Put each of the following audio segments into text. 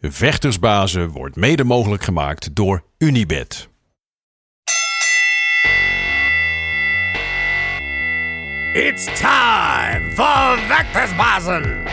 Vechtersbazen wordt mede mogelijk gemaakt door Unibet. It's time for Vechtersbazen!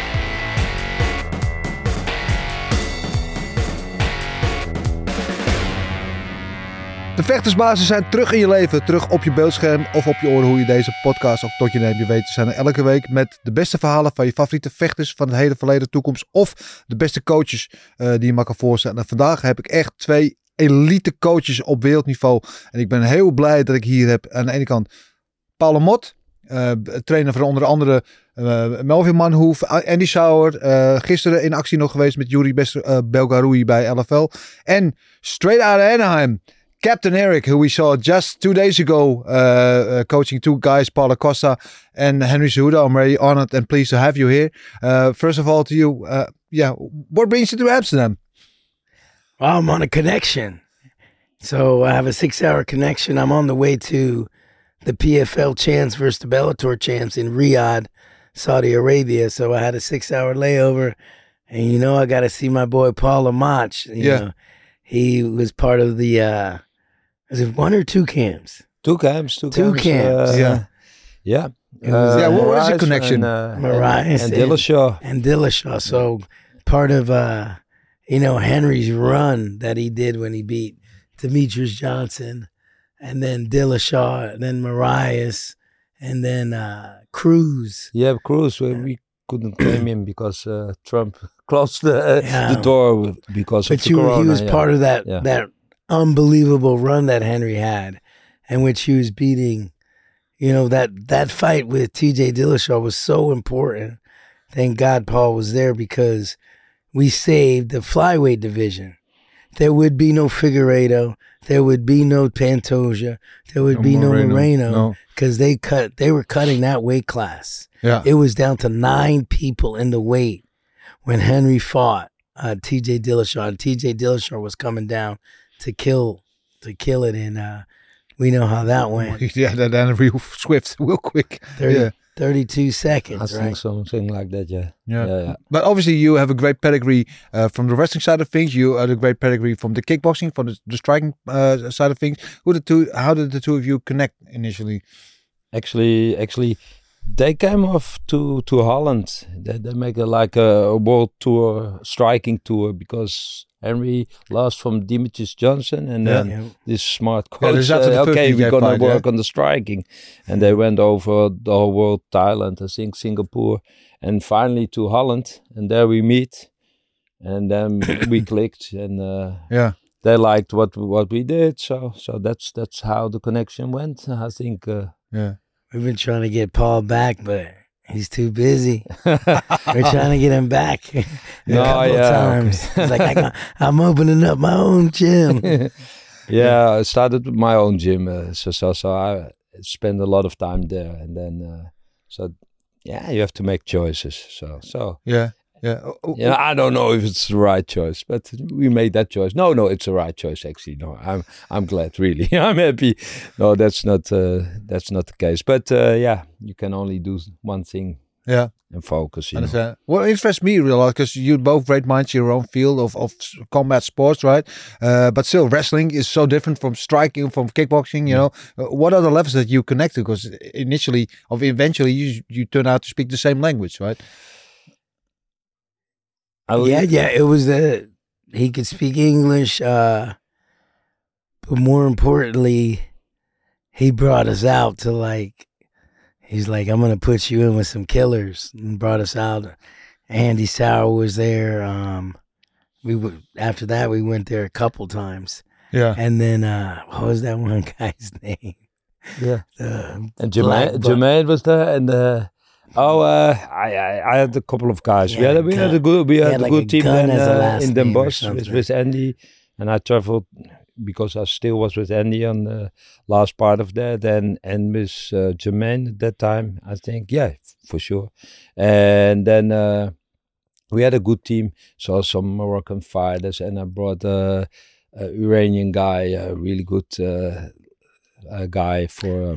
De Vechtersbazen zijn terug in je leven, terug op je beeldscherm of op je oren, hoe je deze podcast ook tot je neemt. Je weet, we zijn er elke week met de beste verhalen van je favoriete vechters van het hele verleden, toekomst of de beste coaches die je maar kan voorstellen. En vandaag heb ik echt 2 elite coaches op wereldniveau. En ik ben heel blij dat ik hier heb aan de ene kant Paul Mot, trainer van onder andere Melvin Manhoef, Andy Sauer, gisteren in actie nog geweest met Yuri Belgaroui bij LFL. En straight out of Anaheim, Captain Eric, who we saw just 2 days ago, coaching 2 guys, Paulo Costa and Henry Cejudo. I'm very honored and pleased to have you here. First of all, to you, what brings you to Amsterdam? Well, I'm on a connection. So I have a 6-hour connection. I'm on the way to the PFL champs versus the Bellator champs in Riyadh, Saudi Arabia. So I had a 6-hour layover. And, you know, I got to see my boy Paul Lamach. You know, he was part of the... was it 1 or 2 camps? 2 camps. 2 camps. Yeah. What was the connection? Mariah and Dillashaw. And Dillashaw. So part of, Henry's run that he did when he beat Demetrius Johnson, and then Dillashaw, and then Mariah, and then Cruz. Yeah, Cruz. We couldn't claim him because Trump closed the door because of the corona. He was part of that unbelievable run that Henry had, in which he was beating, that fight with TJ Dillashaw was so important. Thank God Paul was there because we saved the flyweight division. There would be no Figueiredo. There would be no Pantoja. There would be no Moreno because they were cutting that weight class. Yeah. It was down to 9 people in the weight when Henry fought TJ Dillashaw. And TJ Dillashaw was coming down to kill it, and we know how that went. Yeah, then real swift, real quick. 32 seconds, I think something like that, yeah. But obviously you have a great pedigree from the wrestling side of things. You have a great pedigree from the kickboxing, from the striking side of things. How did the two of you connect initially? Actually, they came off to Holland. They make a world tour, striking tour, because Henry lost from Demetrius Johnson, and then this smart coach said, okay, we're going to work on the striking. And they went over the whole world, Thailand, I think Singapore, and finally to Holland. And there we meet. And then we clicked, and they liked what we did. So that's how the connection went, I think. We've been trying to get Paul back, but he's too busy. We're trying to get him back a couple times. He's like, I'm opening up my own gym. I started with my own gym. So I spend a lot of time there. And then, you have to make choices. So I don't know if it's the right choice, but we made that choice. No, it's the right choice. Actually, no, I'm glad. Really, I'm happy. No, that's not the case. But you can only do one thing. Yeah, and focus. What interests me really, because you both great minds in your own field of combat sports, right? But still, wrestling is so different from striking, from kickboxing. You know, what are the levels that you connect to? Because eventually, you turn out to speak the same language, right? It was that he could speak English, but more importantly, he brought us out to he's like, I'm going to put you in with some killers, and brought us out. Andy Sauer was there. After that, we went there a couple times. Yeah. And then, what was that one guy's name? Yeah. And Jermaine was there, and I had a couple of guys. We had a good team in Den Bosch with Andy, and I traveled because I still was with Andy on the last part of that, and with Jermaine at that time, I think, for sure. And then we had a good team, so some Moroccan fighters, and I brought a Iranian guy, a really good guy for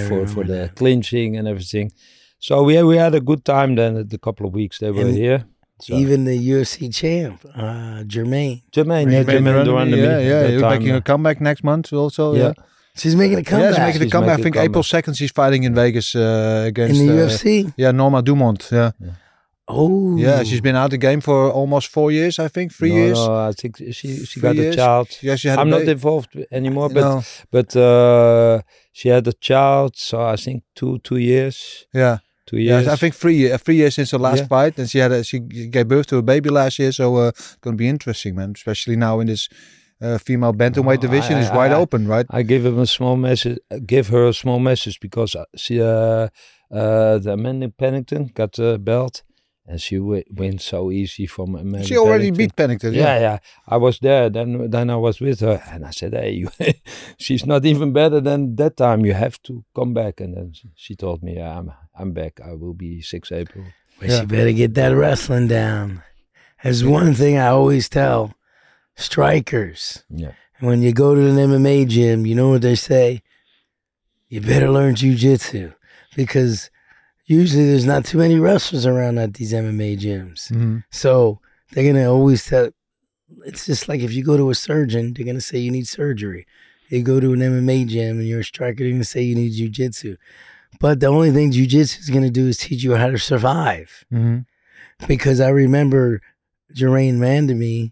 the clinching and everything. So we had a good time then. The couple of weeks they were here. So. Even the UFC champ, Jermaine. Jermaine Duran. He's making a comeback next month also. Yeah. She's making a comeback. Yeah, she's making a comeback. I think April 2nd she's fighting in Vegas against... In the UFC? Yeah, Norma Dumont. Yeah. Oh. Yeah, she's been out of the game for almost 4 years, I think. 3 years. No, I think she got a child. Yeah, she had I'm not involved anymore, but she had a child, so I think two years. Yeah. 2 years. Yeah, I think 3 years since her last fight, and she gave birth to a baby last year, so it's going to be interesting, man. Especially now in this female bantamweight division is wide open, right? I give him a small message. Give her a small message because she, the Amanda Pennington got the belt, and she wins so easy from Amanda. She already beat Pennington. Yeah. I was there. Then I was with her, and I said, "Hey, she's not even better than that time. You have to come back." And then she told me, "Yeah, I'm back. I will be 6 April." But she better get that wrestling down. There's one thing I always tell strikers. Yeah. When you go to an MMA gym, you know what they say? You better learn jiu-jitsu, because usually there's not too many wrestlers around at these MMA gyms. Mm-hmm. So they're going to always tell, it's just like if you go to a surgeon, they're going to say you need surgery. You go to an MMA gym and you're a striker, they're going to say you need jiu-jitsu. But the only thing jiu-jitsu is going to do is teach you how to survive. Mm-hmm. Because I remember Jermaine Mandamy,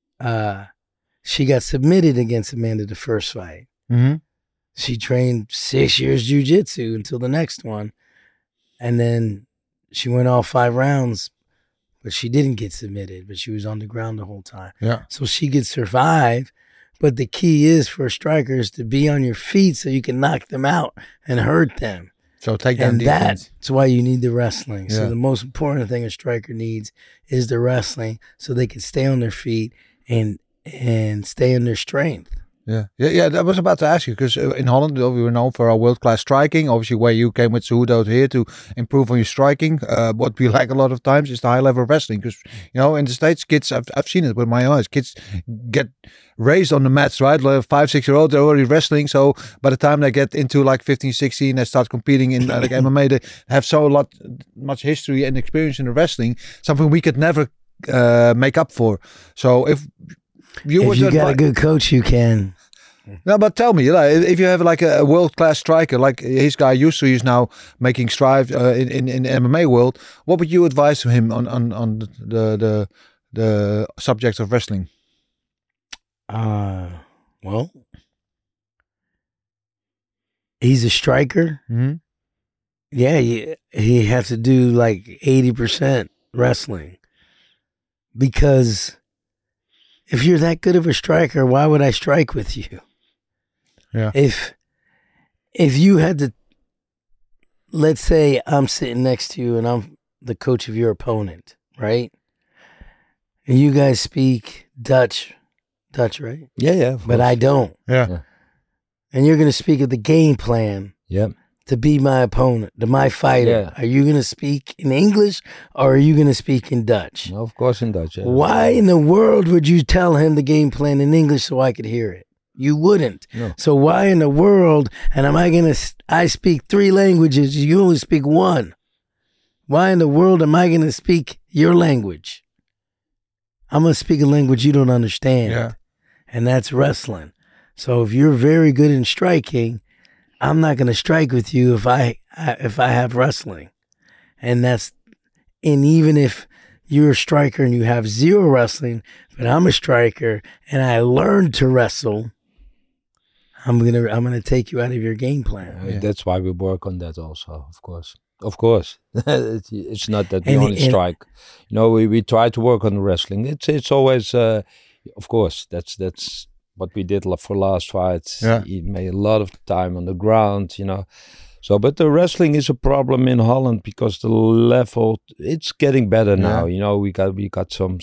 she got submitted against Amanda the first fight. Mm-hmm. She trained 6 years jiu-jitsu until the next one. And then she went all 5 rounds, but she didn't get submitted, but she was on the ground the whole time. Yeah. So she could survive. But the key is for strikers to be on your feet so you can knock them out and hurt them. So take them defense. That's why you need the wrestling. Yeah. So the most important thing a striker needs is the wrestling so they can stay on their feet and stay in their strength. Yeah. I was about to ask you, because in Holland we were known for our world-class striking. Obviously, where you came with Cejudo here to improve on your striking. What we like a lot of times is the high level of wrestling, because in the States, kids, I've seen it with my eyes. Kids get raised on the mats, right? Like 5-6-year-olds, they're already wrestling. So by the time they get into like 15, 16, they start competing in like MMA. They have much history and experience in the wrestling. Something we could never make up for. So if you got a good coach, you can. No, but tell me, like, if you have like a world-class striker, like his guy Yusri is now making strides in MMA world, what would you advise to him on the subject of wrestling? Well, he's a striker. Mm-hmm. Yeah, he has to do like 80% wrestling, because if you're that good of a striker, why would I strike with you? Yeah. If you had to, let's say I'm sitting next to you and I'm the coach of your opponent, right? And you guys speak Dutch, right? Yeah. But I don't. Yeah. And you're going to speak of the game plan. Yeah. To be my opponent, to my fighter. Yeah. Are you going to speak in English or are you going to speak in Dutch? Of course in Dutch. Yeah. Why in the world would you tell him the game plan in English so I could hear it? You wouldn't. No. So why in the world, and I speak 3 languages, you only speak 1. Why in the world am I going to speak your language? I'm going to speak a language you don't understand. Yeah. And that's wrestling. So if you're very good in striking, I'm not going to strike with you if I have wrestling. And even if you're a striker and you have 0 wrestling, but I'm a striker and I learned to wrestle, I'm gonna take you out of your game plan. Yeah. That's why we work on that also, of course. It's not that we only strike. We try to work on the wrestling. It's always, of course, that's what we did for last fights. Yeah. He made a lot of time on the ground, So, but the wrestling is a problem in Holland because the level, it's getting better now. We got some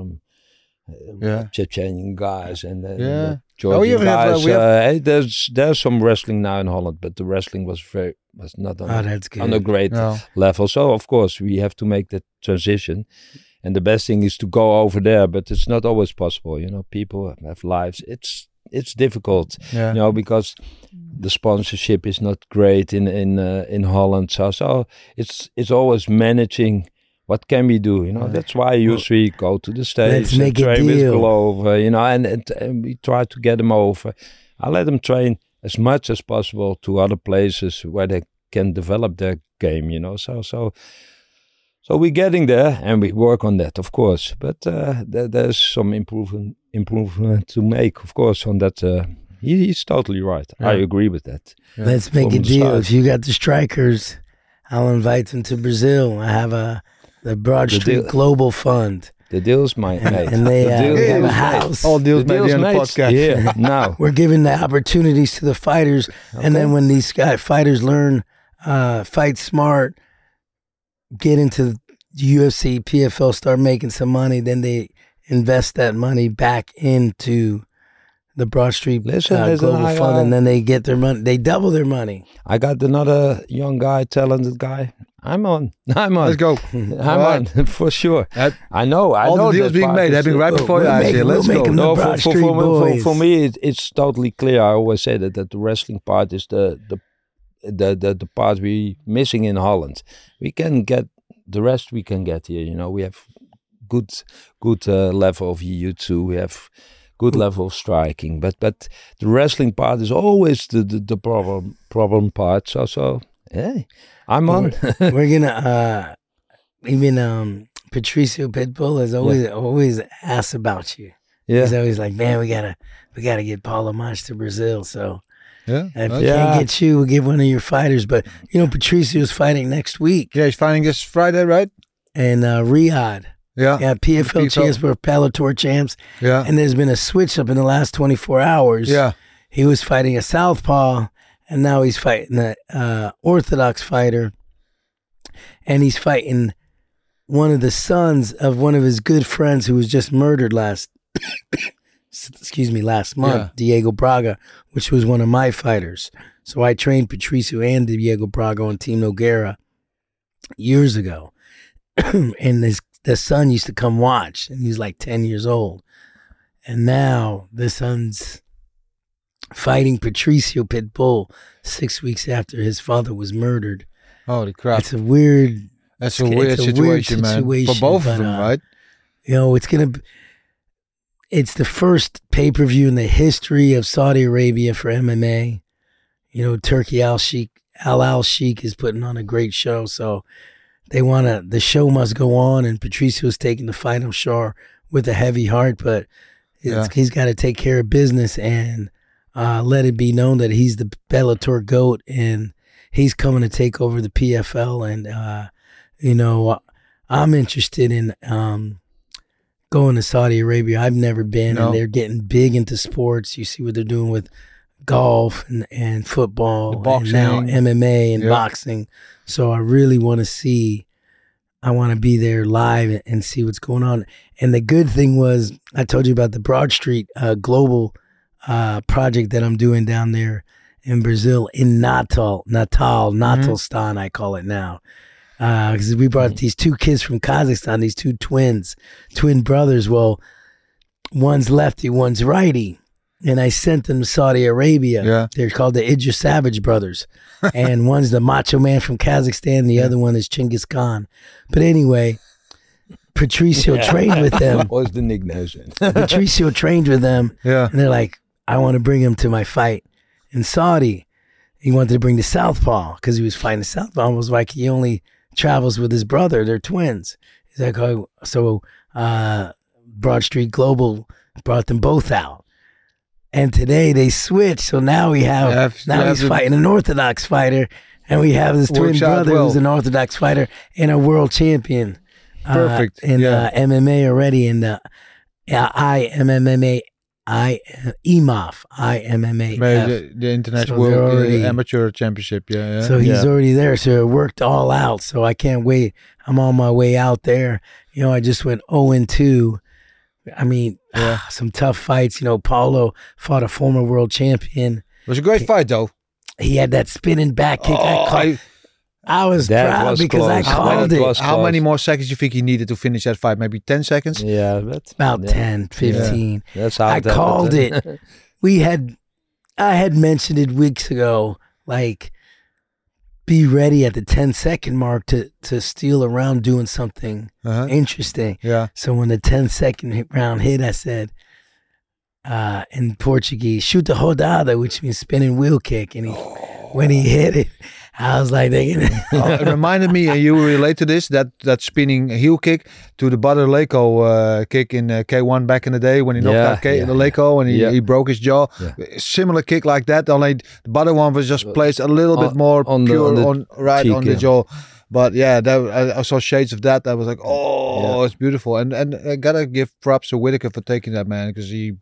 Chechenian guys and Georgian guys. There's some wrestling now in Holland, but the wrestling was not on a great level. So of course we have to make that transition, and the best thing is to go over there, but it's not always possible. People have lives. It's difficult, because the sponsorship is not great in Holland. So it's always managing what can we do? You know, that's why usually go to the States and train with Glover, you know, and we try to get them over. I let them train as much as possible to other places where they can develop their game, you know. So we're getting there, and we work on that, of course. But there's some improvement to make, of course, on that. He's totally right. I agree with that. Yeah. Let's make a deal. If you got the strikers, I'll invite them to Brazil. I have the Broad Street Global Fund. The deal's made. And they have a house. All deals made on the podcast. Yeah, now. We're giving the opportunities to the fighters. Okay. And then when these fighters learn, fight smart, get into UFC, PFL, start making some money, then they invest that money back into the Broad Street Global Fund, and then they get their money. They double their money. I got another young guy, talented guy. I'm on. Let's go. On for sure. I know. All the deals being made. Happening right before your eyes here. Let's go. No, for me, it's totally clear. I always say that the wrestling part is the part we missing in Holland. We can get the rest. We can get here. You know, we have good level of jiu-jitsu. We have good level of striking, but the wrestling part is always the problem part. So hey, I'm on. We're gonna even Patricio Pitbull has always asked about you. Yeah, he's always like, man, we gotta get Paulo Mach to Brazil. So if we can't get you, we'll get one of your fighters. But you know, Patricio's fighting next week. Yeah, he's fighting this Friday, right? And Riyadh. Yeah, PFL champs were Bellator champs. Yeah, and there's been a switch up in the last 24 hours. Yeah, he was fighting a southpaw, and now he's fighting an orthodox fighter, and he's fighting one of the sons of one of his good friends who was just murdered last month, Diego Braga, which was one of my fighters. So I trained Patricio and Diego Braga on Team Nogueira years ago, and the son used to come watch, and he was like 10 years old. And now the son's fighting Patricio Pitbull 6 weeks after his father was murdered. Holy crap. It's a weird situation, man. For both of them, right? You know, it's the first pay-per-view in the history of Saudi Arabia for MMA. You know, Turkey Al Sheikh is putting on a great show, so the show must go on, and Patricio's taking the fight, I'm sure, with a heavy heart, but he's got to take care of business and let it be known that he's the Bellator GOAT, and he's coming to take over the PFL. And, you know, I'm interested in going to Saudi Arabia. I've never been, and they're getting big into sports. You see what they're doing with golf and football, and now MMA and boxing. So I really want to see. I want to be there live and see what's going on. And the good thing was, I told you about the Broad Street Global project that I'm doing down there in Brazil, in Natalstan, I call it now. Because we brought these two kids from Kazakhstan, these two twin brothers. Well, one's lefty, one's righty. And I sent them to Saudi Arabia. Yeah. They're called the Idris Savage brothers. And one's the Macho Man from Kazakhstan. The other one is Chinggis Khan. But anyway, Patricio trained with them. What was the nickname? Patricio trained with them. Yeah. And they're like, I want to bring him to my fight in Saudi. He wanted to bring the southpaw because he was fighting the southpaw. I was like, he only travels with his brother. They're twins. He's like, oh, so Broad Street Global brought them both out. And today they switched, so now he's fighting an Orthodox fighter, and we have this twin brother who's an Orthodox fighter and a world champion. Perfect. In MMA already, in the IMMA, the International World Amateur Championship. Yeah. So he's already there. So it worked all out. So I can't wait. I'm on my way out there. You know, I just went 0-2. I mean, some tough fights. You know, Paulo fought a former world champion. It was a great fight, though. He had that spinning back kick. I was proud because I called it. How many more seconds do you think he needed to finish that fight? Maybe 10 seconds? Yeah. About 10, 15. Yeah. That's how I called it. I had mentioned it weeks ago, like, be ready at the 10-second mark to steal a round doing something interesting. Yeah. So when the 10-second round hit, I said, in Portuguese, shoot the rodada, which means spinning wheel kick. And when he hit it, I was like, it reminded me, and you relate to this, that spinning heel kick to the Butter Leko kick in K1 back in the day when he knocked out Leko and he broke his jaw. Yeah. Similar kick like that, only the Butter one was just placed a little bit more pure on the jaw. But yeah, I saw shades of that. I was like, it's beautiful. And I gotta give props to Whittaker for taking that, man, because he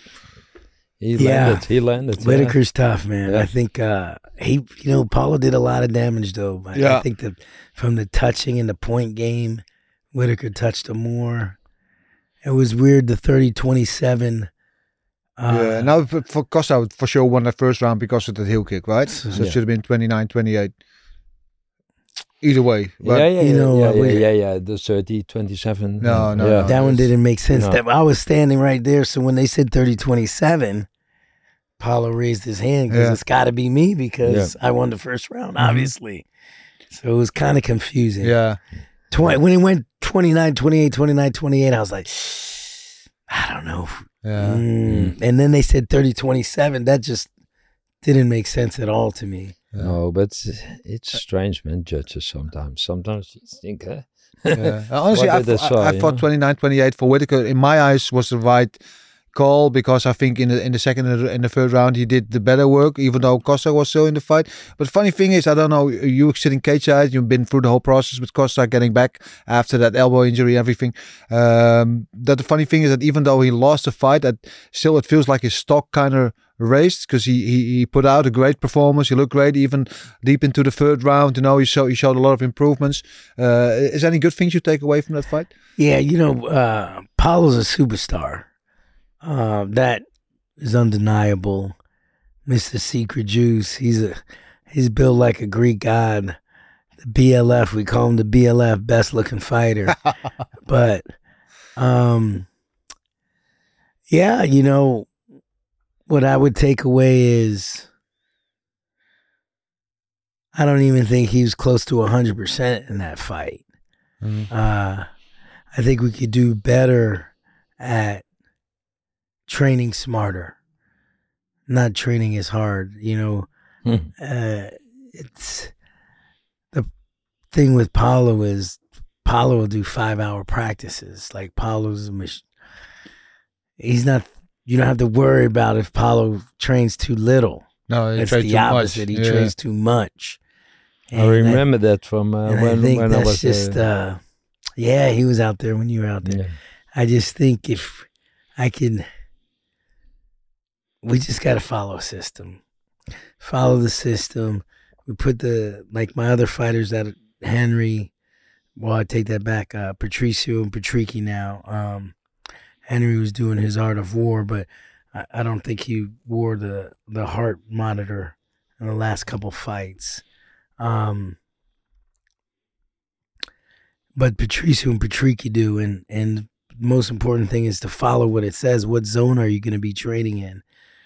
landed. Whittaker's tough, man. Yeah. I think Paulo did a lot of damage though. I think that from the touching and the point game, Whittaker touched him more. It was weird, the 30-27. Now for Costa for sure won the first round because of the heel kick, right? So it should have been 29-28. Either way. But the 30-27. No. That one didn't make sense. No. That I was standing right there, so when they said 30-27, Paulo raised his hand because it's got to be me because I won the first round, obviously. So it was kind of confusing. Yeah. When it went 29-28, 29-28, I was like, I don't know. Yeah. And then they said 30-27. That just didn't make sense at all to me. No, but it's strange, man, judges sometimes. Sometimes you think, honestly, I thought 29-28 for Whittaker, in my eyes, was the right call because I think in the second and the third round he did the better work, even though Costa was still in the fight. But the funny thing is, I don't know, you sitting cage side, you've been through the whole process with Costa getting back after that elbow injury, everything. That the funny thing is that even though he lost the fight, that still it feels like his stock kind of raised because he put out a great performance. He looked great even deep into the third round. He showed a lot of improvements. Is there any good things you take away from that fight? Yeah, Paulo's a superstar. That is undeniable. Mr. Secret Juice. He's built like a Greek god. The BLF, we call him the BLF, best looking fighter. But what I would take away is I don't even think he was close to 100% in that fight. Mm-hmm. I think we could do better at training smarter, not training as hard. It's the thing with Paulo is Paulo will do 5-hour practices. Like Paulo's he's not. You don't have to worry about if Paulo trains too little. No, it's the opposite. He trains too much. And I remember that from when I was just. He was out there when you were out there. Yeah. I just think if I can. We just got to follow a system. Follow the system. We put my other fighters that Henry, well, I take that back, Patricio and Patricky now. Henry was doing his Art of War, but I don't think he wore the heart monitor in the last couple fights. But Patricio and Patricky do, and the most important thing is to follow what it says. What zone are you going to be training in?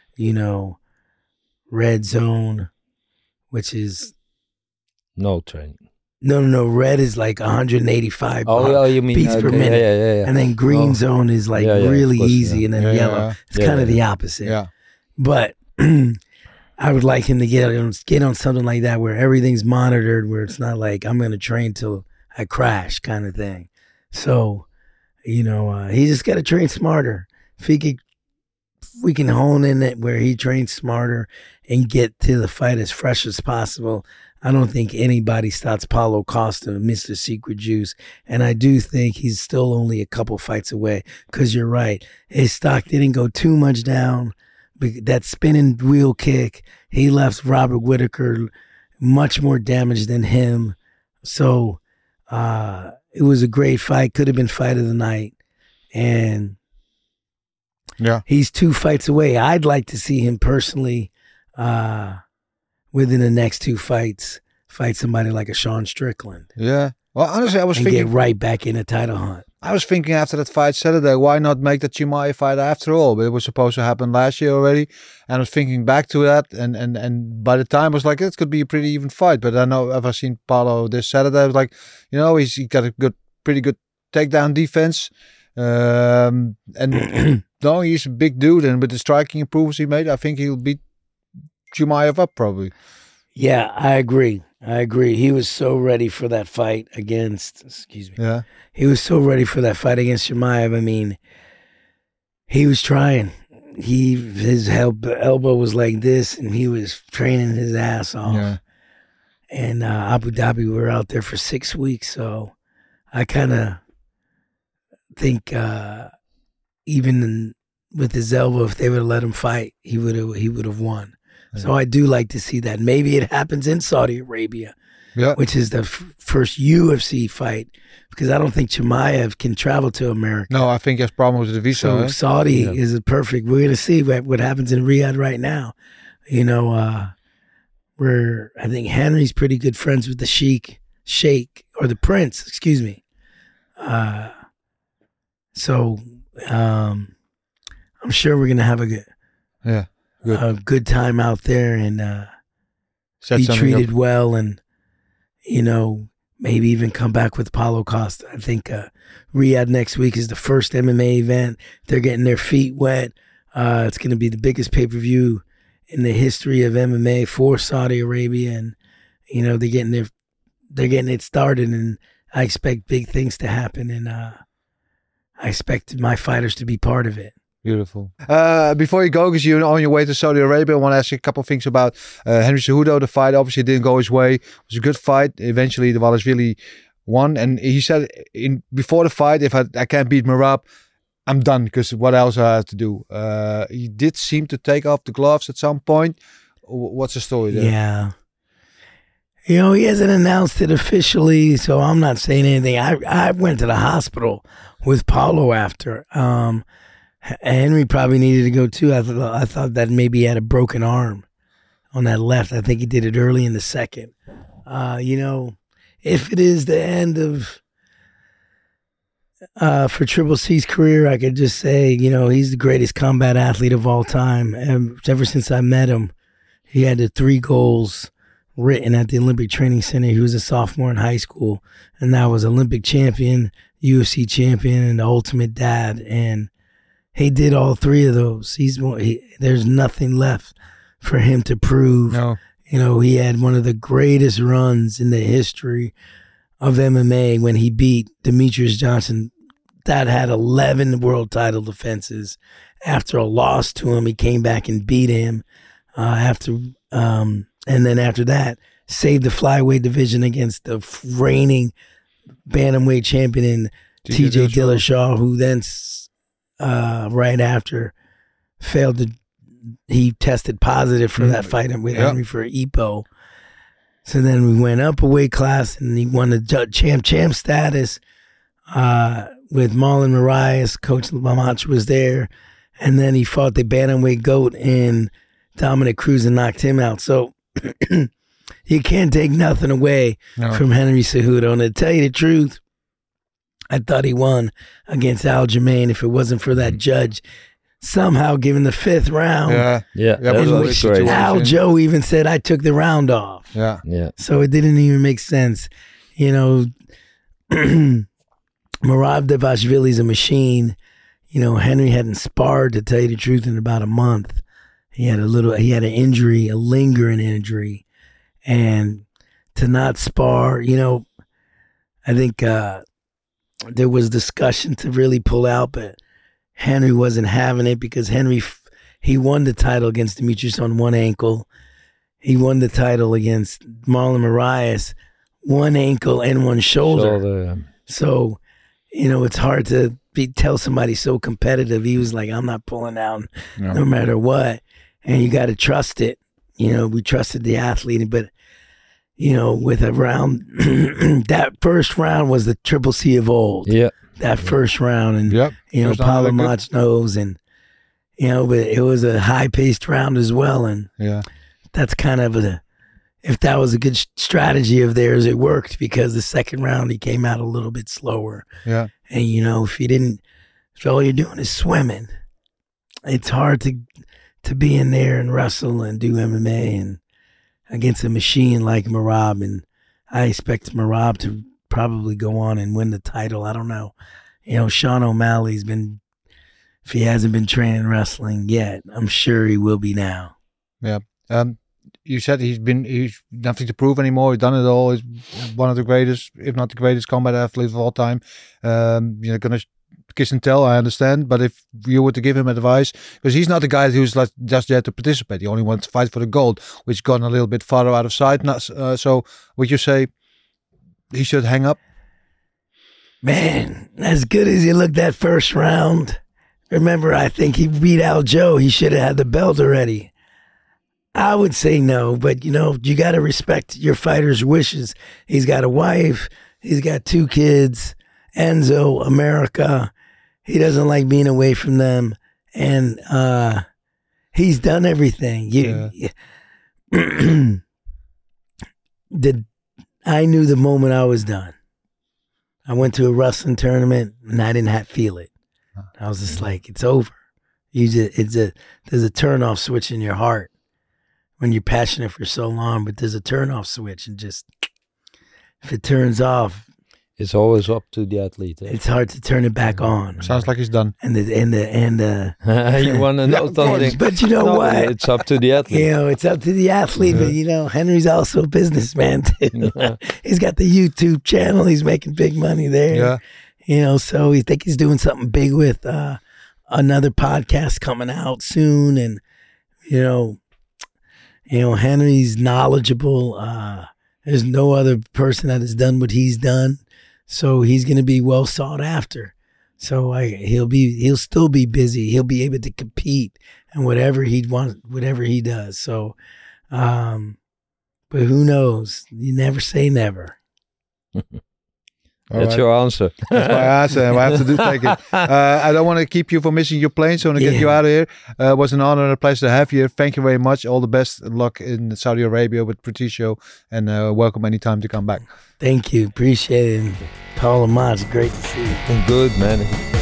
Red zone, which is no training. No. Red is like 185 you mean, beats per minute. Yeah. And then green zone is like really easy, and then yellow. It's kind of the opposite. Yeah. But I would like him to get on something like that where everything's monitored, where it's not like I'm going to train till I crash kind of thing. So, he just got to train smarter. If we can hone in it where he trains smarter and get to the fight as fresh as possible, I don't think anybody stops Paulo Costa, Mr. Secret Juice. And I do think he's still only a couple fights away because you're right. His stock didn't go too much down. That spinning wheel kick, he left Robert Whittaker much more damaged than him. So it was a great fight. Could have been fight of the night. And he's 2 fights away. I'd like to see him personally within the next 2 fights, fight somebody like a Sean Strickland. Yeah. Well, honestly, I was thinking, get right back in a title hunt. I was thinking after that fight Saturday, why not make the Chimaev fight after all? But it was supposed to happen last year already. And I was thinking back to that. And by the time I was like, it could be a pretty even fight. But I know if I've seen Paulo this Saturday, I was like, he got a pretty good takedown defense. And no, he's a big dude. And with the striking improvements he made, I think he'll beat Chimaev up probably. Yeah, I agree. He was so ready for that fight against, Yeah. He was so ready for that fight against Chimaev. I mean, he was trying. His elbow was like this, and he was training his ass off. Yeah. And Abu Dhabi, we were out there for 6 weeks, so I kind of think even with his elbow, if they would have let him fight, he would have won. So I do like to see that. Maybe it happens in Saudi Arabia, which is the first UFC fight, because I don't think Chimaev can travel to America. No, I think he has problems with the visa. So Saudi is a perfect. We're going to see what happens in Riyadh right now. Where I think Henry's pretty good friends with the Sheikh or the Prince, excuse me. So I'm sure we're going to have a good time out there and be treated well, and maybe even come back with Paulo Costa. I think Riyadh next week is the first MMA event. They're getting their feet wet. It's going to be the biggest pay-per-view in the history of MMA for Saudi Arabia, and they're getting it started, and I expect big things to happen, and I expect my fighters to be part of it. Beautiful. Before you go, because you're on your way to Saudi Arabia, I want to ask you a couple of things about Henry Cejudo. The fight obviously didn't go his way. It was a good fight. Eventually, the Dvalishvili won. And he said before the fight, if I can't beat Merab, I'm done, because what else I have to do? He did seem to take off the gloves at some point. What's the story there? Yeah. He hasn't announced it officially, so I'm not saying anything. I went to the hospital with Paulo after. Henry probably needed to go too. I thought that maybe he had a broken arm on that left. I think he did it early in the second. If it is the end of for Triple C's career, I could just say, he's the greatest combat athlete of all time. And ever since I met him, he had the 3 goals written at the Olympic Training Center. He was a sophomore in high school, and that was Olympic champion, UFC champion, and the ultimate dad. And he did all 3 of those. There's nothing left for him to prove. No. He had one of the greatest runs in the history of MMA when he beat Demetrius Johnson. That had 11 world title defenses. After a loss to him, he came back and beat him. And then after that, saved the flyweight division against the reigning bantamweight champion TJ Dillashaw, who then right after he tested positive for that fight with Henry for EPO. So then we went up a weight class, and he won the champ status with Marlon Moraes. Coach Lamont was there, and then he fought the bantamweight GOAT in Dominic Cruz and knocked him out. So you can't take nothing away from Henry Cejudo. And to tell you the truth, I thought he won against Aljamain if it wasn't for that judge somehow giving the 5th round. Yeah. That was great. Aljo even said I took the round off. Yeah. So it didn't even make sense. Merab Dvalishvili's a machine. Henry hadn't sparred, to tell you the truth, in about a month. He had an injury, a lingering injury, and to not spar, I think there was discussion to really pull out, but Henry wasn't having it, because he won the title against Demetrius on one ankle. He won the title against Marlon Moraes, one ankle and one shoulder. So, it's hard to tell somebody so competitive. He was like, I'm not pulling out no matter what. And you got to trust it. We trusted the athlete, but, with a round, that first round was the Triple C of old. Yeah. That first round. And, Paulo Mach knows. And, but it was a high-paced round as well. And that's kind of if that was a good strategy of theirs, it worked because the second round he came out a little bit slower. Yeah. And if all you're doing is swimming, it's hard to be in there and wrestle and do MMA and against a machine like Merab. And I expect Merab to probably go on and win the title. I don't know. Sean O'Malley's if he hasn't been training wrestling yet, I'm sure he will be now. Yeah. You said he's nothing to prove anymore. He's done it all. He's one of the greatest, if not the greatest, combat athlete of all time. You're gonna kiss and tell, I understand. But if you were to give him advice, because he's not the guy who's just there to participate. He only wants to fight for the gold, which gone a little bit farther out of sight. So would you say he should hang up? Man, as good as he looked that first round. Remember, I think he beat Aljo. He should have had the belt already. I would say no, but you got to respect your fighter's wishes. He's got a wife. He's got 2 kids. Enzo, America. He doesn't like being away from them. And he's done everything. I knew the moment I was done. I went to a wrestling tournament and I didn't feel it. I was just like, it's over. There's a turn-off switch in your heart when you're passionate for so long, but there's a turn-off switch, and just if it turns off, it's always up to the athlete. It's hard to turn it back on. Sounds like he's done. And you want to know something? But you know what? It's up to the athlete. It's up to the athlete. But Henry's also a businessman too. He's got the YouTube channel. He's making big money there. Yeah. So we think he's doing something big with another podcast coming out soon, and Henry's knowledgeable. There's no other person that has done what he's done, so he's going to be well sought after. So he'll still be busy. He'll be able to compete and whatever he wants, whatever he does. So, but who knows? You never say never. That's your answer. That's my answer. I have to take it. I don't want to keep you from missing your plane, so I want to get you out of here. It was an honor and a pleasure to have you. Thank you very much. All the best and luck in Saudi Arabia with Patricio, and welcome anytime to come back. Thank you. Appreciate it. Paul Lamont, great to see you. Good, man.